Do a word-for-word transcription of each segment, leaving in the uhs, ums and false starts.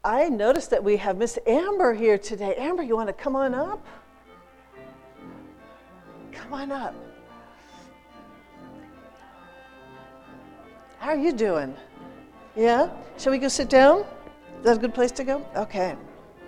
I noticed that we have Miss Amber here today. Amber, you want to come on up? Come on up. How are you doing? Yeah? Shall we go sit down? Is that a good place to go? Okay.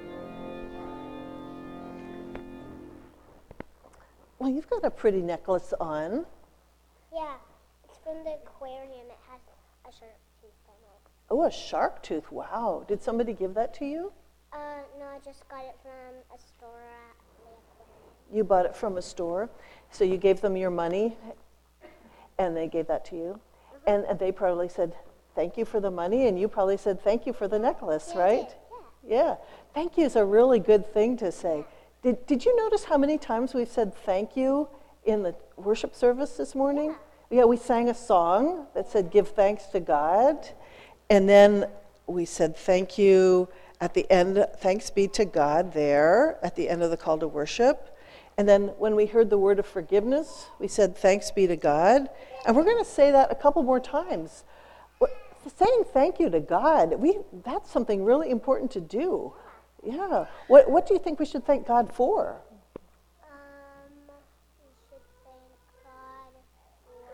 Well, you've got a pretty necklace on. Yeah, it's from the aquarium. It has a shark tooth on it. Oh, a shark tooth. Wow. Did somebody give that to you? Uh, no, I just got it from a store at the aquarium. You bought it from a store. So you gave them your money, and they gave that to you. Uh-huh. And, and they probably said, thank you for the money, and you probably said, thank you for the necklace, yeah, right? Yeah. yeah. Thank you is a really good thing to say. Did, did you notice how many times we've said thank you in the worship service this morning? Yeah. yeah, we sang a song that said, give thanks to God. And then we said thank you at the end, thanks be to God there at the end of the call to worship. And then when we heard the word of forgiveness, we said thanks be to God. And we're going to say that a couple more times. Saying thank you to God, we that's something really important to do. Yeah. What what do you think we should thank God for? Um, we should thank God for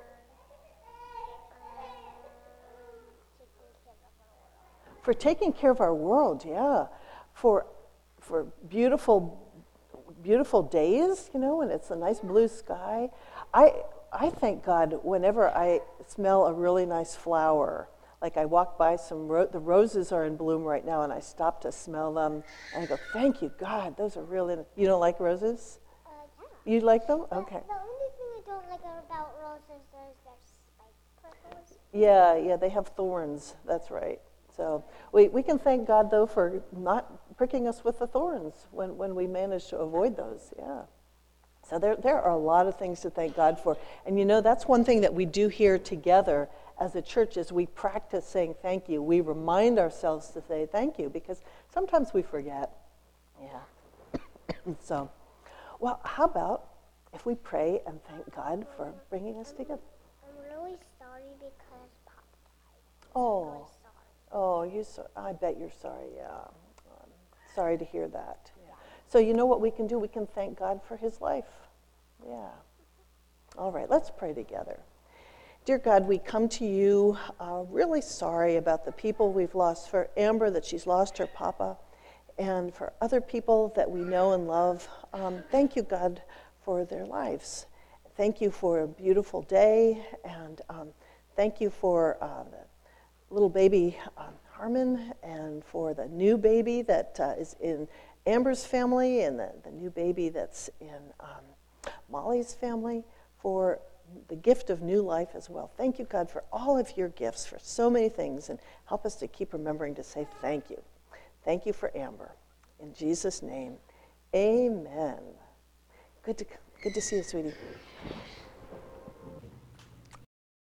um, taking care of our world. For taking care of our world, yeah. For for beautiful beautiful days, you know, and it's a nice blue sky. I I thank God whenever I smell a really nice flower. Like I walk by some, ro- the roses are in bloom right now, and I stop to smell them, and I go, thank you, God, those are really, you don't like roses? Uh, yeah. You like them? The, Okay. The only thing I don't like about roses is their spike prickles. Yeah, yeah, they have thorns, that's right. So we, we can thank God, though, for not pricking us with the thorns when, when we manage to avoid those, yeah. So there, there are a lot of things to thank God for. And you know, that's one thing that we do here together as a church is we practice saying thank you. We remind ourselves to say thank you because sometimes we forget. Yeah. So, well, how about if we pray and thank God for bringing us together? I'm really sorry because Pop died. Oh, I'm really sorry. oh, you. So, I bet you're sorry. Yeah, I'm sorry to hear that. Yeah. So you know what we can do? We can thank God for His life. Yeah. All right. Let's pray together. Dear God, we come to you uh, really sorry about the people we've lost. For Amber, that she's lost her papa, and for other people that we know and love. Um, thank you, God, for their lives. Thank you for a beautiful day, and um, thank you for uh, the little baby um, Harmon, and for the new baby that uh, is in Amber's family, and the, the new baby that's in um, Molly's family, for the gift of new life as well. Thank you, God, for all of your gifts, for so many things, and help us to keep remembering to say thank you. Thank you for Amber. In Jesus' name, amen. Good to, good to see you, sweetie.